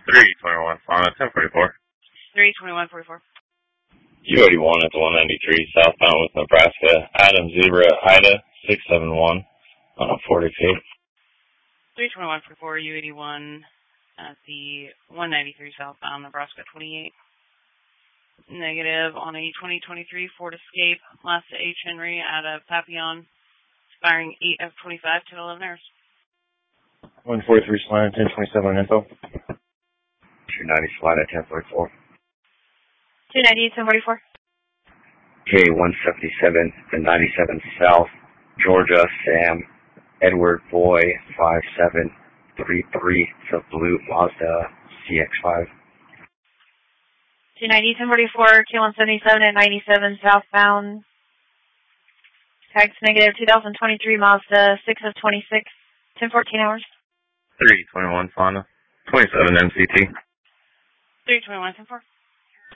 321 Fauna, 1044. 32144. U81 at the 193, southbound with Nebraska. Adam Zebra Ida, 671 on a 40 feet. 32144, U81 at the 193, southbound Nebraska 28. Negative on a 2023 Ford Escape, last to H. Henry out of Papillon, expiring 8 of 25 to 11 hours. 143 Salina, 1027 info. 290 Salina, 1044. 290, 1044. K177 to 97 South, Georgia, Sam, Edward Boy, 5733 to Blue Mazda CX5. 290, 1044, K177 at 97 southbound. Tags negative 2023 Mazda 6 of 26, 1014 hours. 321 Fauna, 27 MCT. 321, 10-4.